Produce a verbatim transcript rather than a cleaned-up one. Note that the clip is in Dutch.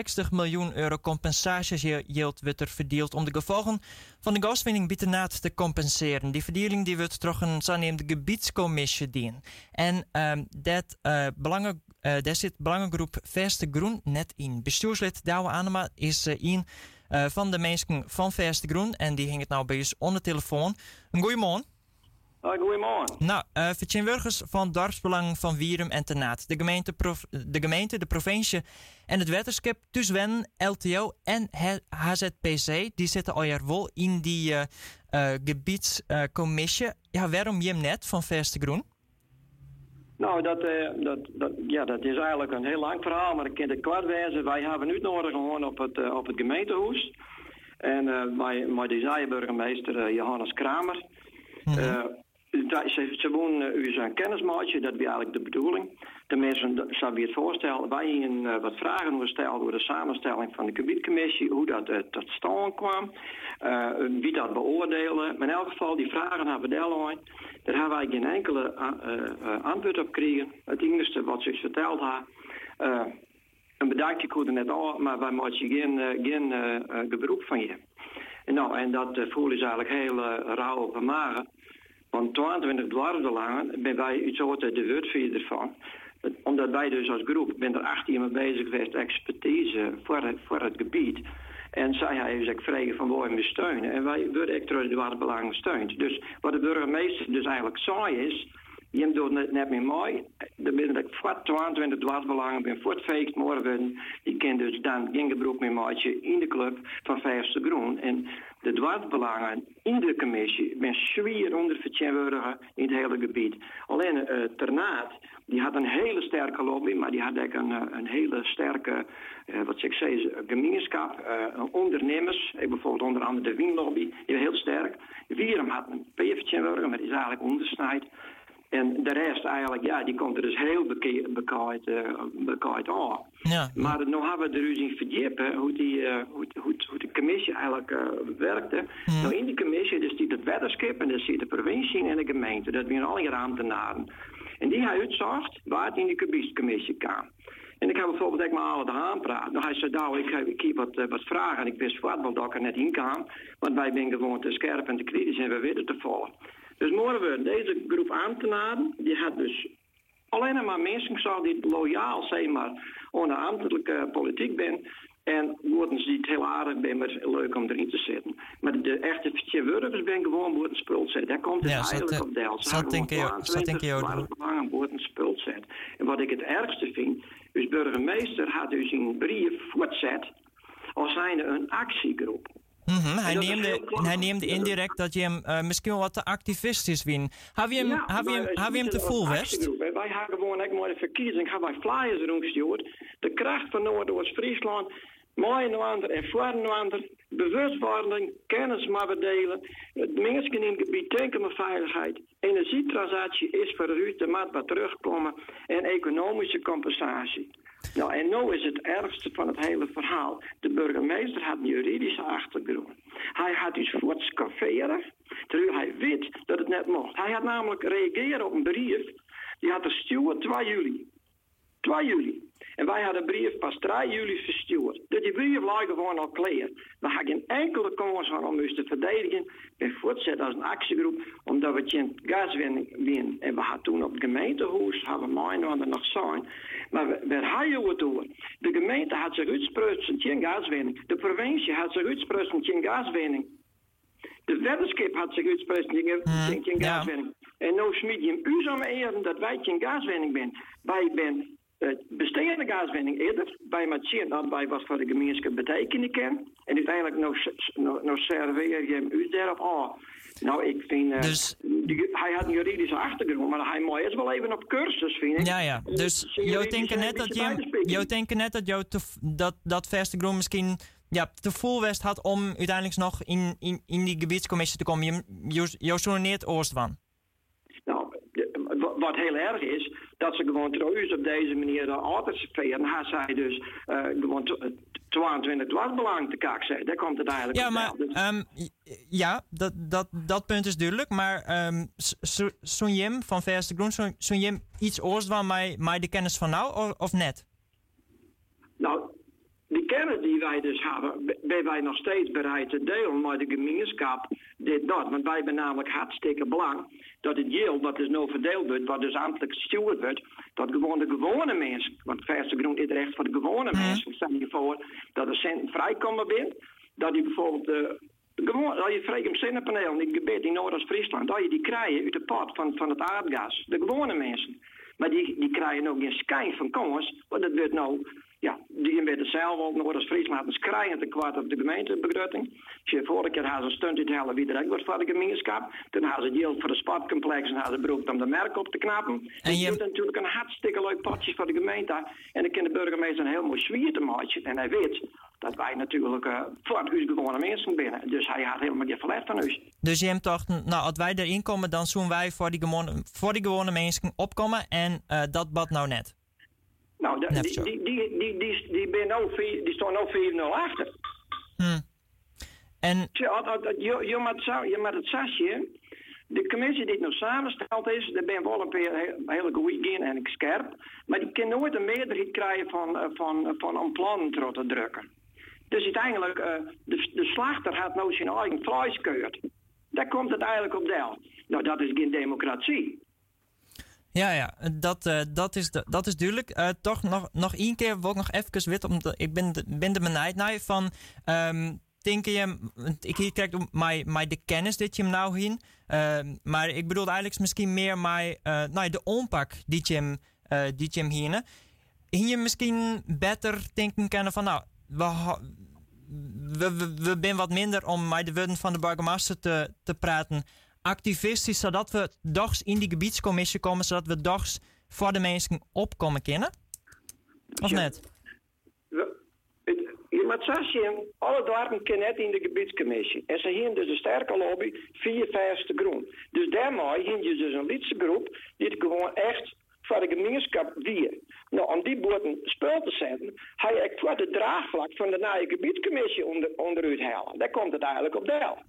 zestig miljoen euro compensatiegild wordt er verdeeld om de gevolgen van de gaswinning bietenaat te compenseren. Die verdeling die wordt door een zogenaamde gebiedscommissie dienen. En um, dat, uh, belangen, uh, daar zit belangengroep Verste Groen net in. Bestuurslid Douwe Anema is uh, een uh, van de mensen van Verste Groen en die hing het nou bij ons onder telefoon. Goedemorgen. Uh, goedemorgen. Nou, uh, vertegenwoordigers van Dorpsbelang van Wierum en Ternaat, de gemeente, prof, de gemeente, de provincie en het wetenschap, Tuswen, L T O en H Z P C, die zitten al jaar wel in die uh, uh, gebiedscommissie. Uh, ja, waarom je net van Verste Groen? Nou, dat, uh, dat, dat, ja, dat is eigenlijk een heel lang verhaal, maar ik kan het kort wijzen. Wij hebben nu nodig gewoon op het, uh, op het gemeentehuis. En uh, bij, bij de burgemeester uh, Johannes Kramer. Mm-hmm. Uh, Ze, ze wonen u zijn kennismaatje, dat is eigenlijk de bedoeling. De mensen, zou je het voorstellen, wij hebben uh, wat vragen gesteld over de samenstelling van de gebiedcommissie, hoe dat uh, tot stand kwam, uh, wie dat beoordeelde. Maar in elk geval, die vragen hebben we deel. Daar hebben wij geen enkele uh, uh, antwoord op gekregen. Het enige wat ze verteld hebben, uh, een bedankje kon er net al, maar wij maken geen, uh, geen uh, uh, gebruik van je. En, nou, en dat uh, voel is eigenlijk heel uh, rauw op de magen. Want tweeëntwintig dwarsbelangen ben wij iets altijd de woordvoerder van. Omdat wij dus als groep ben er achttien jaar mee bezig geweest, expertise voor het, voor het gebied. En zij heeft zich vragen van waar we steunen. En wij worden echt door de dwarsbelangen gesteund. Dus wat de burgemeester dus eigenlijk zei is, je doet het net meer mooi. Er ben ik voor tweeëntwintig dwarsbelangen, ben voor het feest morgen. Die kan dus dan geen gebruik meer maken in de club van Verste Groen. En de dwarsbelangen in de commissie ben zwaar ondervertegenwoordigd in het hele gebied. Alleen uh, Ternaat, die had een hele sterke lobby, maar die had ook een, een hele sterke, uh, wat ik zei, gemeenschap, uh, ondernemers. Ik bijvoorbeeld onder andere de wienlobby, die was heel sterk. Wierum had een P-vertegenwoordiger, maar die is eigenlijk ondersnijd. En de rest eigenlijk, ja, die komt er dus heel bekaaid uh, aan. Ja. Maar nu hebben we er dus in verdiepen hoe, die, uh, hoe, hoe, hoe de commissie eigenlijk uh, werkte. Ja. Nou, in die commissie dus zit het wetenschap en dus zit de provincie en de gemeente. Dat zijn alle ambtenaren. En die hebben uitgezocht waar het in die gebiedscommissie kwam. En ik heb bijvoorbeeld ook met alle de Haan praten. Nou, hij zei, nou, ik heb, ik heb wat, uh, wat vragen en ik wist wat, want dat ik er net in kwam. Want wij zijn gewoon te scherp en te kritisch en we weten te volgen. Dus morgen we deze groep ambtenaren, die had dus alleen maar mensen gezegd die loyaal zijn, maar onder ambtelijke politiek ben. En worden ze niet heel aardig ben, maar leuk om erin te zetten. Maar de echte vertegenwoordigers ben gewoon worden spult zetten. Daar komt het ja, eigenlijk de, op deel. Ze dat denk ik ook. Belangen worden spult zetten. En wat ik het ergste vind, dus burgemeester had dus een brief voortzet als zijnde een actiegroep. Mm-hmm. Hij, neemde, hij neemde indirect dat je hem uh, misschien wat te activistisch vindt. Heb je hem, ja, heb je hem, heb je hem te vol west? Wij hebben gewoon echt maar de verkiezing, hebben wij flyers erom gestuurd. De kracht van Noord-Oost-Friesland, mooi en ander en voor en ander, bewustwording, kennis maar verdelen. Het mensen in het gebied denken aan veiligheid. Energietransitie is voor u, er moet wat terugkomen en economische compensatie. Nou, en nu is het ergste van het hele verhaal. De burgemeester had een juridische achtergrond. Hij had iets voor het scafferen, terwijl hij weet dat het net mocht. Hij had namelijk reageren op een brief, die had gestuurd twee juli. twee juli. En wij hadden een brief pas drie juli verstuurd. Dus die brief lag gewoon al klaar. We hadden geen enkele kans van om ons te verdedigen. En voortzetten als een actiegroep, omdat we geen gaswinning winnen. En we hadden toen op het gemeentehuis, hebben we mijn ander nog zijn. Maar we, we hadden het door. De gemeente had zich uitsprutst geen gaswinning. De provincie had zich uitsprutst geen gaswinning. De wetenschap had zich uitsprutst geen, geen, geen gaswinning. Ja. En nu smiet je hem u zo eren dat wij geen gaswinning zijn. Wij zijn Uh, bestaande gaswinning eerder, bij Mathieu, dat bij wat voor de gemeenschap betekenen kan. En uiteindelijk nog, nog, nog serveer je hem u daarop aan. Nou, ik vind, uh, dus, die, hij had een juridische achtergrond, maar hij moet eerst wel even op cursus, vind ik. Ja, ja, dus jou denken net dat je, jou denken net dat jou te, dat, dat Verste Groen misschien ja, te vol west had om uiteindelijk nog in, in, in die gebiedscommissie te komen. Je, jou zoneert oost van. Nou, de, wat heel erg is, dat ze gewoon trouwens op deze manier de auto's veren. Hij zei dus uh, gewoon tweeëntwintig dwarsbelang te kak zijn. Daar komt het eigenlijk ja, op. Maar, dus. um, ja, dat, dat, dat punt is duidelijk. Maar um, zo'n Jim van Verste Groen, zo'n Jim iets oors van mij, mij de kennis van nou of, of net? Nou, die kennis kennis die wij dus hebben, ben wij nog steeds bereid te delen met de gemeenschap dit dat. Want wij zijn namelijk hartstikke belang dat het geld wat dus nou verdeeld wordt, wat dus ambtelijk gestuurd wordt, dat gewoon de gewone mensen, want verse grond is recht voor de gewone mensen, stel je voor dat er centen vrijkomen binnen, dat die bijvoorbeeld de Gewoon, dat je vreemd zonnepaneel in het gebied in Noord-Friesland, dat je die krijgt uit de pot van, van het aardgas. De gewone mensen. Maar die, die krijgen ook geen schijn van kans, want dat wordt nou, ja, die werden zelf al Noord-Friesland een schrijnend te kwart op de gemeentebegroting. Als je vorige keer had een stunt in het helle wie direct wordt voor de gemeenschap, dan hadden ze geld voor de sportcomplex en hadden ze beroept om de merk op te knappen. En je doet natuurlijk een hartstikke leuk potje voor de gemeente. En dan kan de burgemeester een heel mooi zwier te maken. En hij weet dat wij natuurlijk uh, voor u gewone mensen binnen. Dus hij had helemaal geen verlet van ons. Dus je hebt toch, nou, als wij erin komen, dan zullen wij voor die gewone, voor die gewone mensen opkomen en uh, dat bad nou net. Nou, de, die, die, die, die, die, die, ben nou vier, die staan nou vier nul achter. Hmm. En... Je, je, je, moet, je moet het sasje, de commissie die het nou samengesteld is, daar ben wel een paar hele goede in en ik scherp, maar die kan nooit een meerderheid krijgen van, van, van een plan terug te drukken. Dus uiteindelijk, uh, de, de slachter had nou zijn eigen vlees keurt. Daar komt het eigenlijk op deel. Nou, dat is geen democratie. Ja, ja, dat, uh, dat, is, de, dat is duidelijk. Uh, toch nog, nog één keer wil ik nog even weten, omdat ik ben de, ben de benijd naar van, um, denk je, ik hier krijg mij de kennis dat je hem nou heen, uh, maar ik bedoel eigenlijk misschien meer mij, uh, nou, de onpak die je hem, uh, die je hem hier, hier misschien beter denken kunnen van, nou, we, we, we, we zijn wat minder om met de woorden van de burgemeester te, te praten, activistisch, zodat we dags in die gebiedscommissie komen, zodat we dags voor de mensen opkomen kunnen? Of ja. Net? Je moet zo zien, alle dorpen kunnen net in de gebiedscommissie. En ze hebben dus een sterke lobby, vier vijfste groen. Dus daarmee hebben je dus een lidse groep die het gewoon echt voor de gemeenschap weer. Nou, om die boten spul te zetten, ga je voor de draagvlak van de nieuwe gebiedscommissie onder, onderuit halen. Daar komt het eigenlijk op deel.